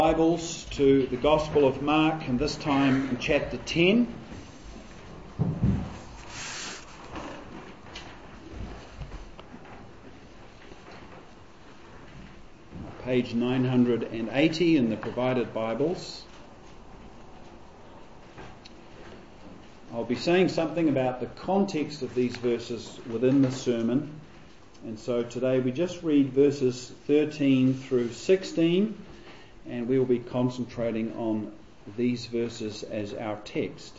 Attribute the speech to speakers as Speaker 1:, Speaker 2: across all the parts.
Speaker 1: Bibles to the Gospel of Mark, and this time in chapter 10. Page 980 in the provided Bibles. I'll be saying something about the context of these verses within the sermon. And so today we just read verses 13 through 16. And we will be concentrating on these verses as our text.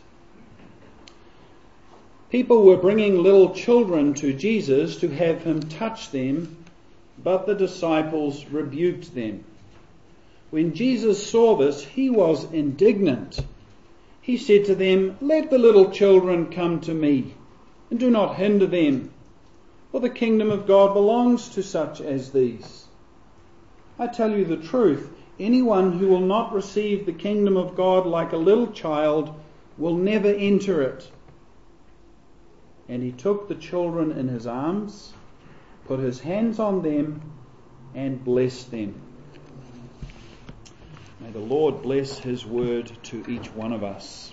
Speaker 1: People were bringing little children to Jesus to have him touch them, but the disciples rebuked them. When Jesus saw this, he was indignant. He said to them, "Let the little children come to me, and do not hinder them, for the kingdom of God belongs to such as these. I tell you the truth. Anyone who will not receive the kingdom of God like a little child will never enter it." And he took the children in his arms, put his hands on them, and blessed them. May the Lord bless his word to each one of us.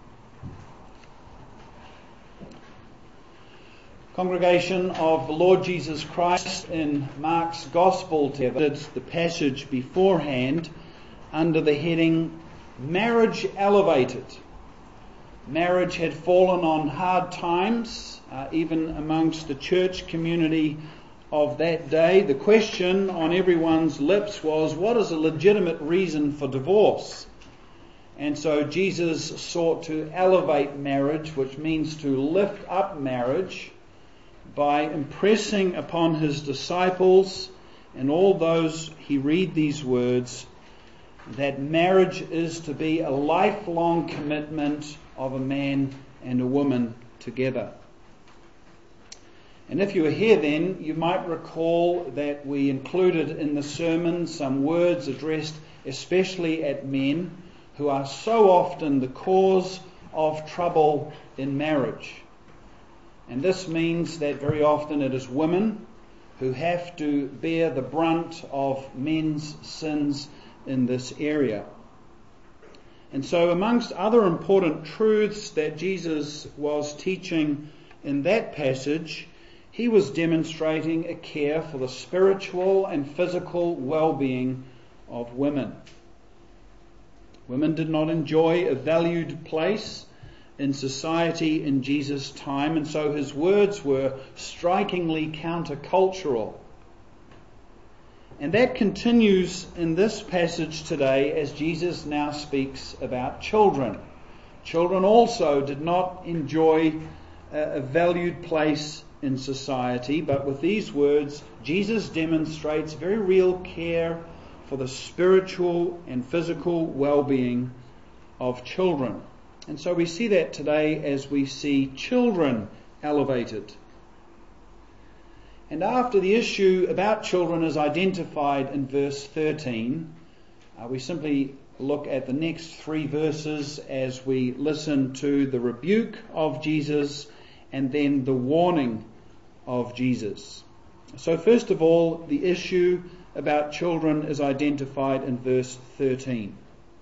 Speaker 1: Congregation of the Lord Jesus Christ, in Mark's Gospel, the passage beforehand under the heading Marriage Elevated. Marriage had fallen on hard times, even amongst the church community of that day. The question on everyone's lips was, what is a legitimate reason for divorce? And so Jesus sought to elevate marriage, which means to lift up marriage, by impressing upon his disciples and all those he read these words that marriage is to be a lifelong commitment of a man and a woman together. And if you were here then, you might recall that we included in the sermon some words addressed especially at men who are so often the cause of trouble in marriage. And this means that very often it is women who have to bear the brunt of men's sins in this area. And so amongst other important truths that Jesus was teaching in that passage, he was demonstrating a care for the spiritual and physical well-being of women. Women did not enjoy a valued place in society in Jesus' time, and so his words were strikingly countercultural. And that continues in this passage today as Jesus now speaks about children. Children also did not enjoy a valued place in society, but with these words, Jesus demonstrates very real care for the spiritual and physical well-being of children. And so we see that today as we see children elevated. And after the issue about children is identified in verse 13, we simply look at the next three verses as we listen to the rebuke of Jesus and then the warning of Jesus. So first of all, the issue about children is identified in verse 13.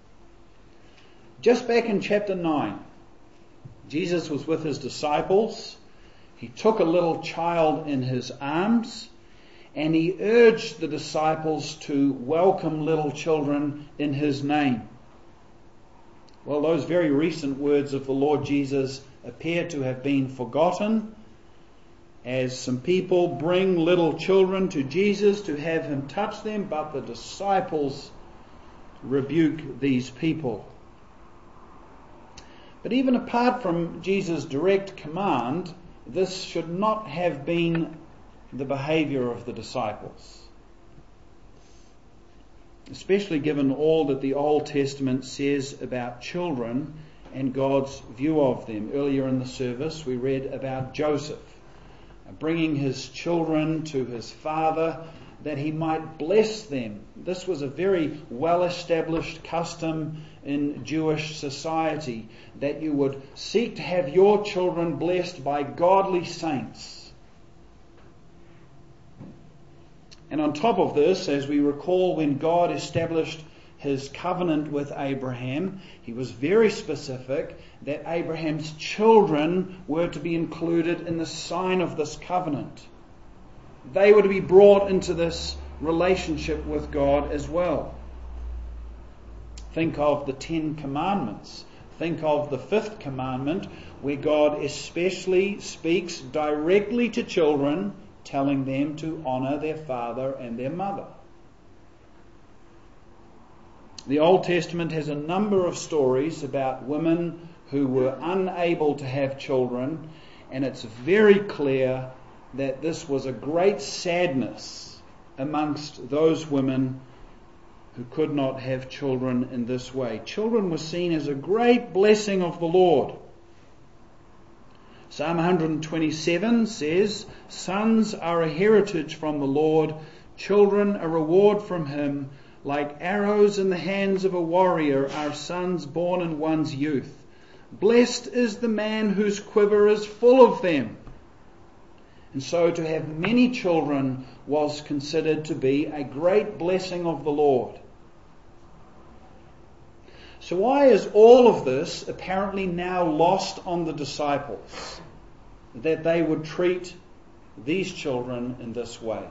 Speaker 1: Just back in chapter 9, Jesus was with his disciples. He took a little child in his arms and he urged the disciples to welcome little children in his name. Well, those very recent words of the Lord Jesus appear to have been forgotten as some people bring little children to Jesus to have him touch them, but the disciples rebuke these people. But even apart from Jesus' direct command, this should not have been the behavior of the disciples. Especially given all that the Old Testament says about children and God's view of them. Earlier in the service we read about Joseph bringing his children to his father that he might bless them. This was a very well-established custom in Jewish society, that you would seek to have your children blessed by godly saints. And on top of this, as we recall when God established his covenant with Abraham, he was very specific that Abraham's children were to be included in the sign of this covenant. They were to be brought into this relationship with God as well. Think of the 10 Commandments. Think of the 5th commandment, where God especially speaks directly to children, telling them to honour their father and their mother. The Old Testament has a number of stories about women who were unable to have children, and it's very clear that this was a great sadness amongst those women who could not have children in this way. Children were seen as a great blessing of the Lord. Psalm 127 says, "Sons are a heritage from the Lord, children a reward from him. Like arrows in the hands of a warrior are sons born in one's youth. Blessed is the man whose quiver is full of them." And so to have many children was considered to be a great blessing of the Lord. So why is all of this apparently now lost on the disciples, that they would treat these children in this way?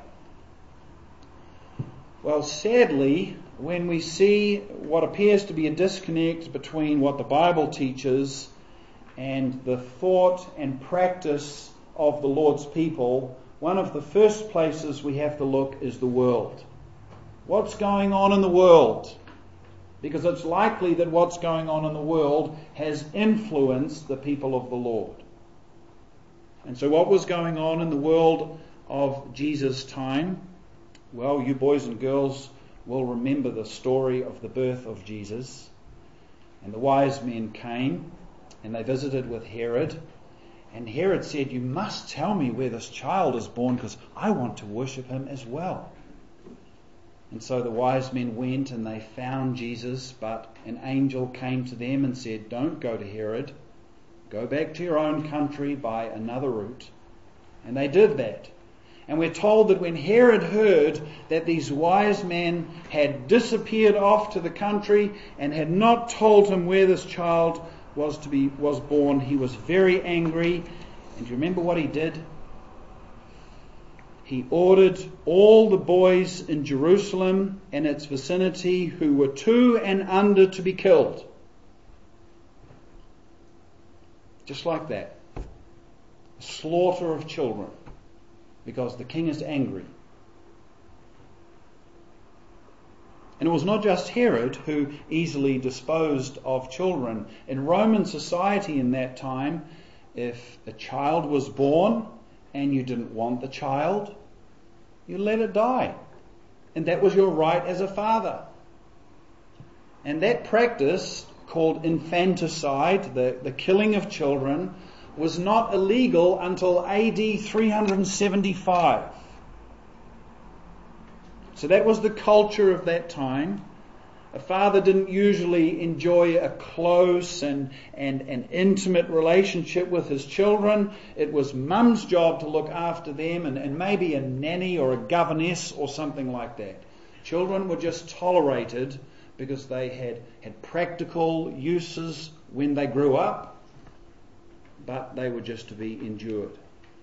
Speaker 1: Well, sadly, when we see what appears to be a disconnect between what the Bible teaches and the thought and practice of the Lord's people, one of the first places we have to look is the world. What's going on in the world? Because it's likely that what's going on in the world has influenced the people of the Lord. And so what was going on in the world of Jesus' time? Well, you boys and girls will remember the story of the birth of Jesus. And the wise men came and they visited with Herod. And Herod said, "You must tell me where this child is born, because I want to worship him as well." And so the wise men went and they found Jesus, but an angel came to them and said, "Don't go to Herod. Go back to your own country by another route." And they did that. And we're told that when Herod heard that these wise men had disappeared off to the country and had not told him where this child was born, he was very angry. And do you remember what he did? He ordered all the boys in Jerusalem and its vicinity who were 2 and under to be killed. Just like that. A slaughter of children. Because the king is angry. And it was not just Herod who easily disposed of children. In Roman society in that time, if a child was born and you didn't want the child, you let it die. And that was your right as a father. And that practice, called infanticide, the killing of children, was not illegal until AD 375. So that was the culture of that time. A father didn't usually enjoy a close and intimate relationship with his children. It was mum's job to look after them, and maybe a nanny or a governess or something like that. Children were just tolerated because they had practical uses when they grew up, but they were just to be endured.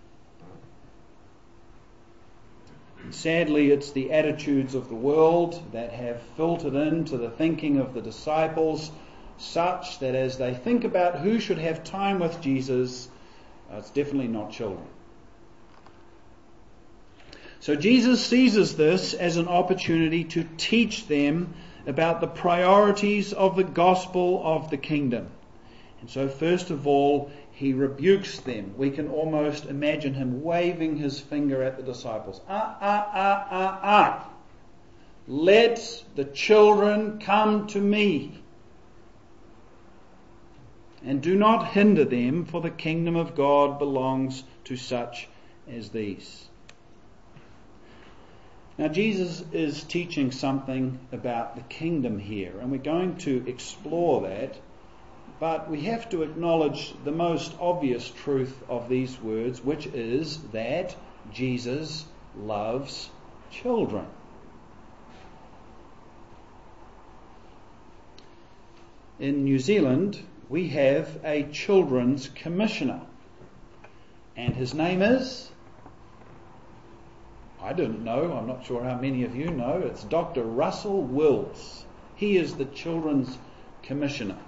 Speaker 1: And sadly, it's the attitudes of the world that have filtered into the thinking of the disciples, such that as they think about who should have time with Jesus, it's definitely not children. So Jesus seizes this as an opportunity to teach them about the priorities of the gospel of the kingdom. And so first of all, he rebukes them. We can almost imagine him waving his finger at the disciples. Let the children come to me, and do not hinder them, for the kingdom of God belongs to such as these. Now Jesus is teaching something about the kingdom here, and we're going to explore that. But we have to acknowledge the most obvious truth of these words, which is that Jesus loves children. in New Zealand, we have a children's commissioner. And his name is? I didn't know. I'm not sure how many of you know. It's Dr. Russell Wills. He is the children's commissioner.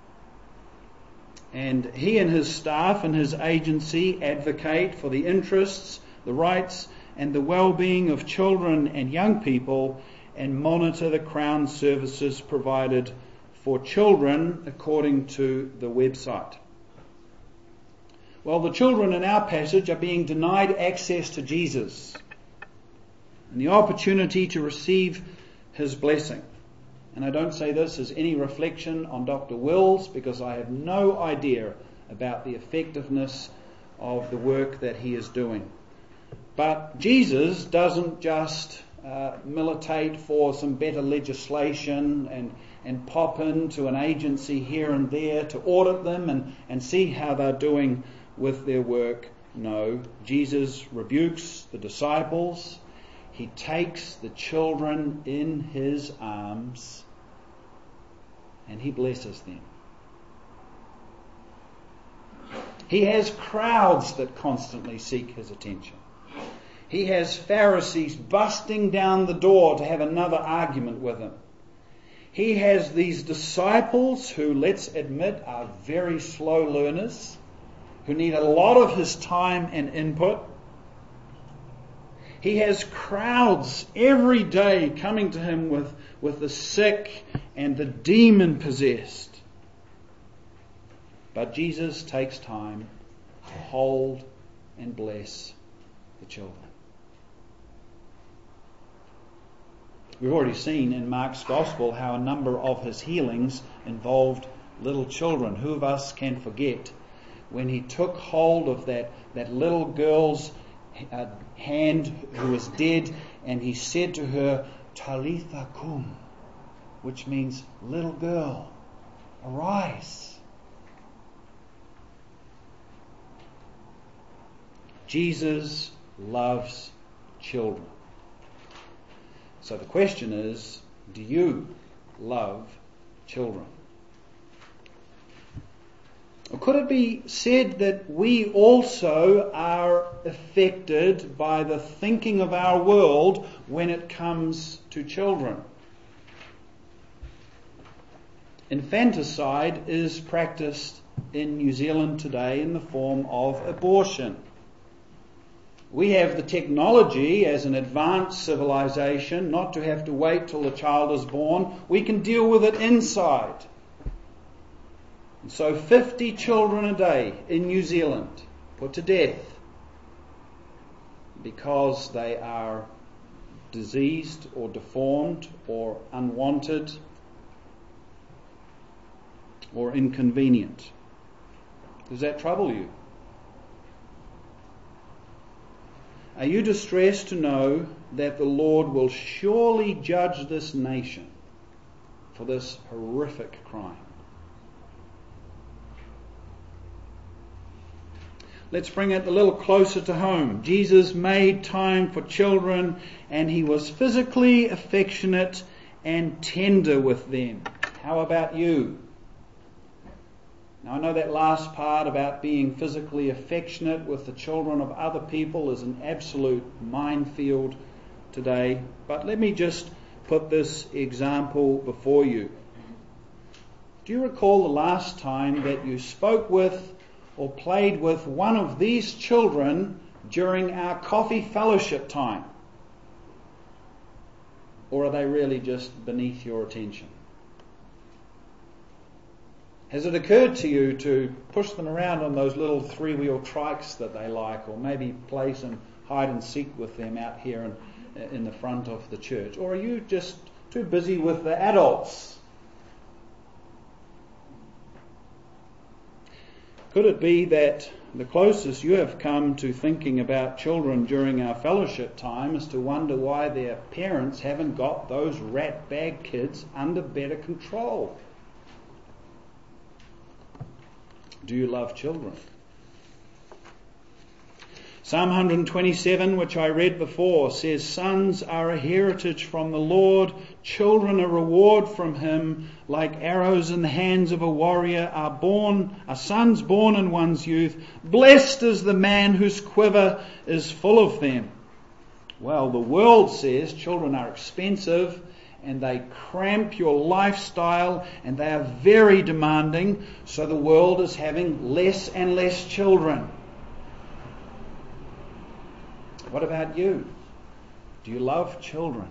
Speaker 1: And he and his staff and his agency advocate for the interests, the rights and the well-being of children and young people, and monitor the Crown services provided for children according to the website. Well, the children in our passage are being denied access to Jesus and the opportunity to receive his blessing. And I don't say this as any reflection on Dr. Wills, because I have no idea about the effectiveness of the work that he is doing. But Jesus doesn't just militate for some better legislation and pop into an agency here and there to audit them and see how they're doing with their work. No, Jesus rebukes the disciples. He takes the children in his arms and he blesses them. He has crowds that constantly seek his attention. He has Pharisees busting down the door to have another argument with him. He has these disciples who, let's admit, are very slow learners, who need a lot of his time and input. He has crowds every day coming to him with the sick and the demon-possessed. But Jesus takes time to hold and bless the children. We've already seen in Mark's Gospel how a number of his healings involved little children. Who of us can forget when he took hold of that little girl's hand who was dead, and he said to her, Talitha cum, which means, little girl, arise. Jesus loves children. So the question is, do you love children? Or could it be said that we also are affected by the thinking of our world when it comes to children? Infanticide is practiced in New Zealand today in the form of abortion. We have the technology as an advanced civilization not to have to wait till the child is born. We can deal with it inside. And so 50 children a day in New Zealand put to death because they are diseased or deformed or unwanted or inconvenient. Does that trouble you? Are you distressed to know that the Lord will surely judge this nation for this horrific crime? Let's bring it a little closer to home. Jesus made time for children, and he was physically affectionate and tender with them. How about you? Now, I know that last part about being physically affectionate with the children of other people is an absolute minefield today, but let me just put this example before you. Do you recall the last time that you spoke with or played with one of these children during our coffee fellowship time? Or are they really just beneath your attention? Has it occurred to you to push them around on those little three-wheel trikes that they like, or maybe play some hide and seek with them out here in the front of the church? Or are you just too busy with the adults? Could it be that the closest you have come to thinking about children during our fellowship time is to wonder why their parents haven't got those rat bag kids under better control? Do you love children? Psalm 127, which I read before, says, "Sons are a heritage from the Lord, Children, a reward from him, like arrows in the hands of a warrior, are sons born in one's youth. Blessed is the man whose quiver is full of them. Well, the world says children are expensive and they cramp your lifestyle and they are very demanding, so the world is having less and less children. What about you? Do you love children?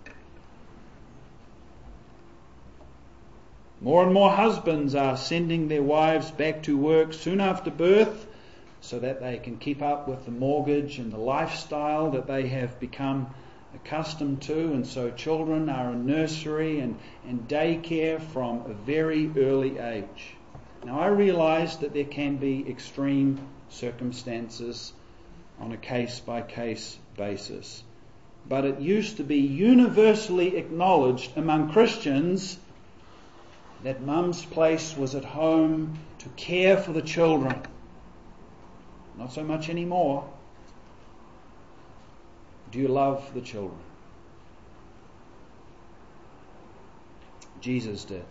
Speaker 1: More and more husbands are sending their wives back to work soon after birth so that they can keep up with the mortgage and the lifestyle that they have become accustomed to, and so children are in nursery and daycare from a very early age. Now I realise that there can be extreme circumstances on a case-by-case basis, but it used to be universally acknowledged among Christians that mum's place was at home to care for the children. Not so much anymore. Do you love the children? Jesus did.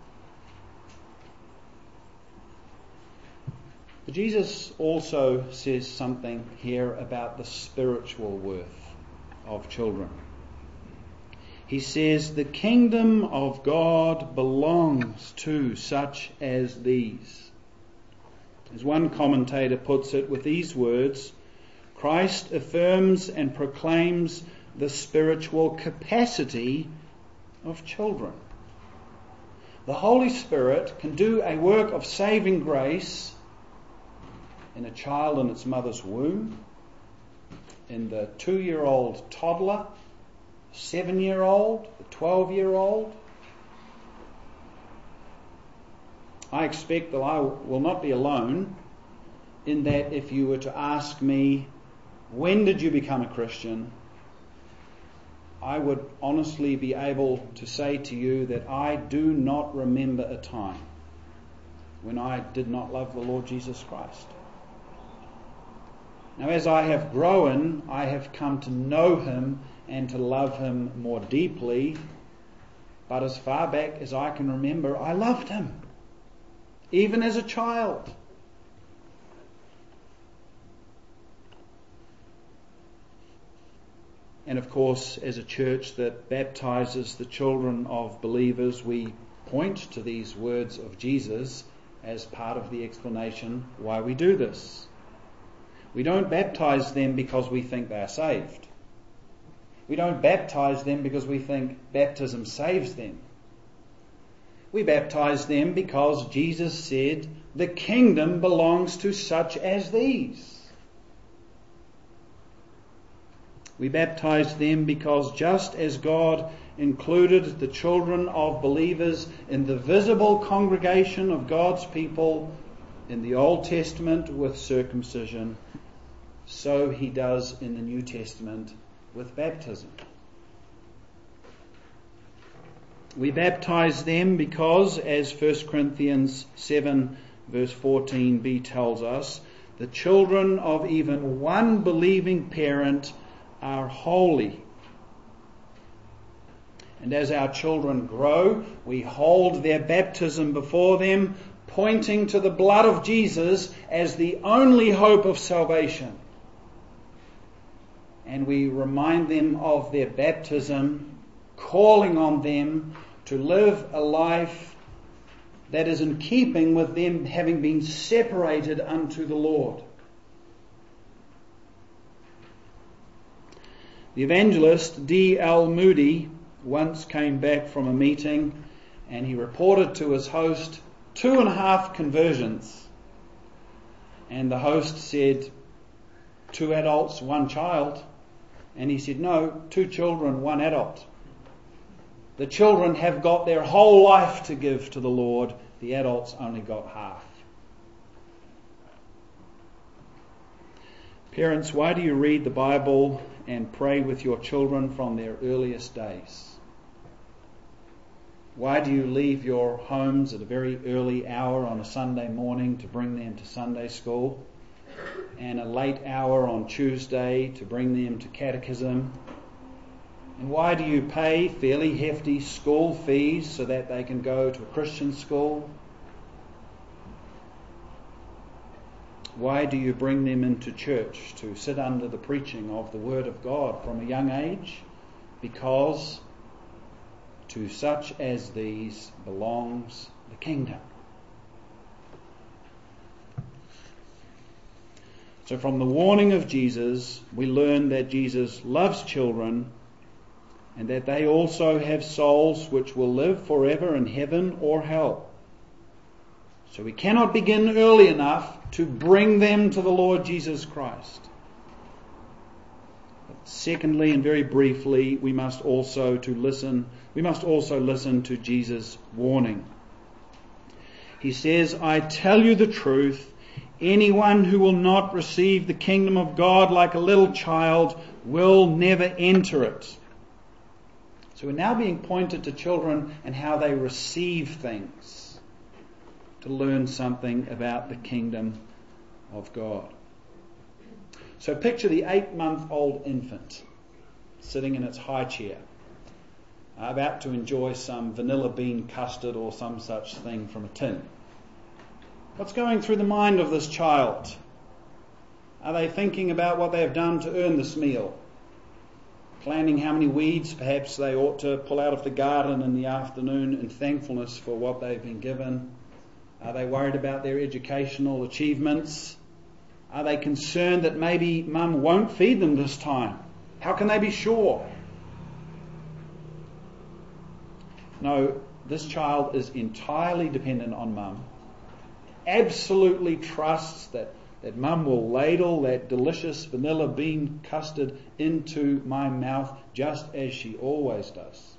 Speaker 1: But Jesus also says something here about the spiritual worth of children. He says, the kingdom of God belongs to such as these. As one commentator puts it with these words, Christ affirms and proclaims the spiritual capacity of children. The Holy Spirit can do a work of saving grace in a child in its mother's womb, in the 2-year-old toddler, 7-year-old, the 12-year-old. I expect that I will not be alone in that if you were to ask me, when did you become a Christian? I would honestly be able to say to you that I do not remember a time when I did not love the Lord Jesus Christ. Now, as I have grown, I have come to know him and to love him more deeply. But as far back as I can remember, I loved him, even as a child. And of course, as a church that baptizes the children of believers, we point to these words of Jesus as part of the explanation why we do this. We don't baptize them because we think they are saved. We don't baptize them because we think baptism saves them. We baptize them because Jesus said, the kingdom belongs to such as these. We baptize them because just as God included the children of believers in the visible congregation of God's people in the Old Testament with circumcision, so he does in the New Testament with baptism. We baptize them because, as 1 Corinthians 7 verse 14b tells us, the children of even one believing parent are holy. And as our children grow, we hold their baptism before them, pointing to the blood of Jesus as the only hope of salvation. And we remind them of their baptism, calling on them to live a life that is in keeping with them having been separated unto the Lord. The evangelist D.L. Moody once came back from a meeting and he reported to his host 2.5 conversions. And the host said, 2 adults, 1 child. And he said, no, 2 children, 1 adult. The children have got their whole life to give to the Lord. The adults only got half. Parents, why do you read the Bible and pray with your children from their earliest days? Why do you leave your homes at a very early hour on a Sunday morning to bring them to Sunday school, and a late hour on Tuesday to bring them to catechism, And why do you pay fairly hefty school fees so that they can go to a Christian school? Why do you bring them into church to sit under the preaching of the Word of God from a young age? Because to such as these belongs the kingdom. So from the warning of Jesus, we learn that Jesus loves children and that they also have souls which will live forever in heaven or hell. So we cannot begin early enough to bring them to the Lord Jesus Christ. But secondly, and very briefly, we must also listen to Jesus' warning. He says, "I tell you the truth, anyone who will not receive the kingdom of God like a little child will never enter it." So we're now being pointed to children and how they receive things, to learn something about the kingdom of God. So picture the 8-month-old infant sitting in its high chair, about to enjoy some vanilla bean custard or some such thing from a tin. What's going through the mind of this child? Are they thinking about what they have done to earn this meal? Planning how many weeds perhaps they ought to pull out of the garden in the afternoon in thankfulness for what they've been given? Are they worried about their educational achievements? Are they concerned that maybe mum won't feed them this time? How can they be sure? No, this child is entirely dependent on mum. Absolutely trusts that mum will ladle that delicious vanilla bean custard into my mouth just as she always does.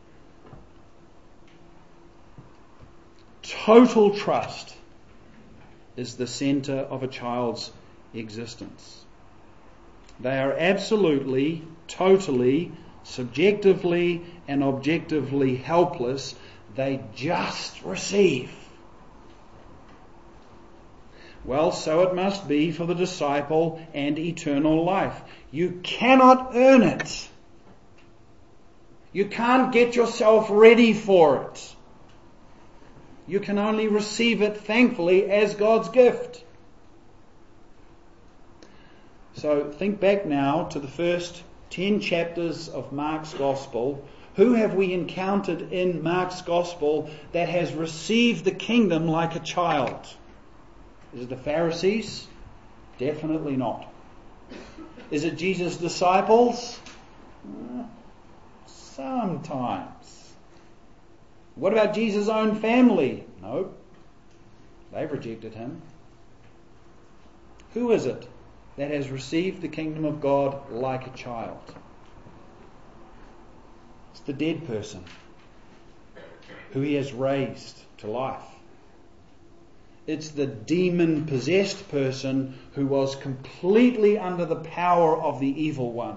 Speaker 1: Total trust is the centre of a child's existence. They are absolutely, totally, subjectively and objectively helpless. They just receive. Well, so it must be for the disciple and eternal life. You cannot earn it. You can't get yourself ready for it. You can only receive it thankfully as God's gift. So think back now to the first 10 chapters of Mark's Gospel. Who have we encountered in Mark's Gospel that has received the kingdom like a child? Is it the Pharisees? Definitely not. Is it Jesus' disciples? Sometimes. What about Jesus' own family? No. They've rejected him. Who is it that has received the kingdom of God like a child? It's the dead person who he has raised to life. It's the demon-possessed person who was completely under the power of the evil one,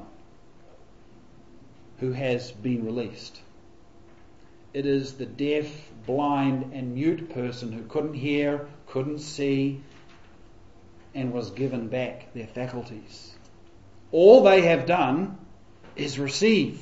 Speaker 1: who has been released. It is the deaf, blind and mute person who couldn't hear, couldn't see, and was given back their faculties. All they have done is receive.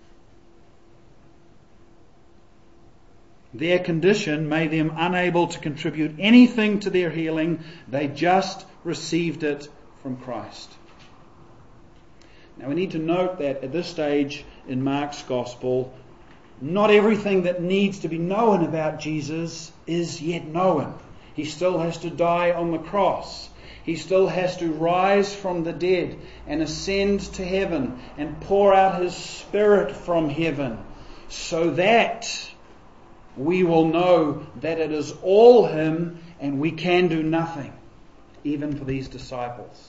Speaker 1: Their condition made them unable to contribute anything to their healing. They just received it from Christ. Now we need to note that at this stage in Mark's Gospel, not everything that needs to be known about Jesus is yet known. He still has to die on the cross. He still has to rise from the dead and ascend to heaven and pour out his Spirit from heaven, so that we will know that it is all him and we can do nothing, even for these disciples.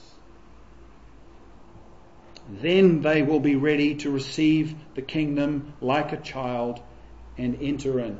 Speaker 1: Then they will be ready to receive the kingdom like a child and enter in.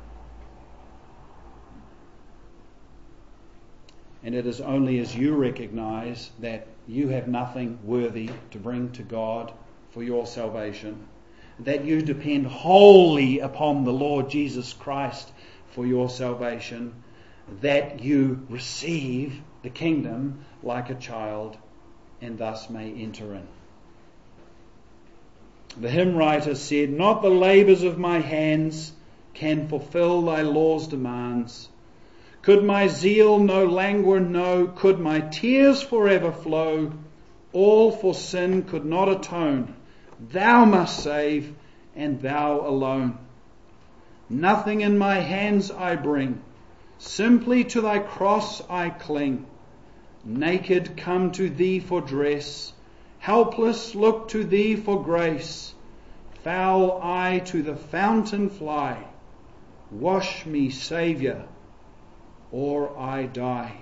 Speaker 1: And it is only as you recognize that you have nothing worthy to bring to God for your salvation, that you depend wholly upon the Lord Jesus Christ for your salvation, that you receive the kingdom like a child and thus may enter in. The hymn writer said, "Not the labours of my hands can fulfil thy law's demands. Could my zeal no languor know, could my tears forever flow, all for sin could not atone. Thou must save, and thou alone. Nothing in my hands I bring, simply to thy cross I cling. Naked come to thee for dress, helpless look to thee for grace. Foul I to the fountain fly, wash me, Saviour, or I die."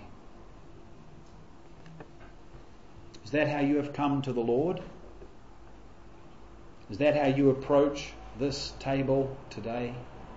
Speaker 1: Is that how you have come to the Lord? Is that how you approach this table today?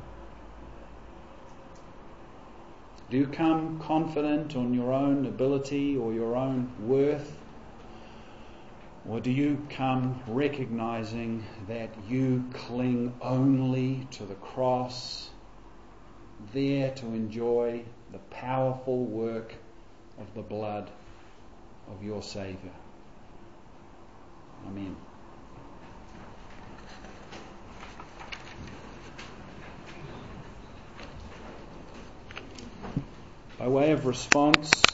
Speaker 1: Do you come confident on your own ability or your own worth? Or do you come recognizing that you cling only to the cross, there to enjoy the powerful work of the blood of your Saviour? Amen. By way of response,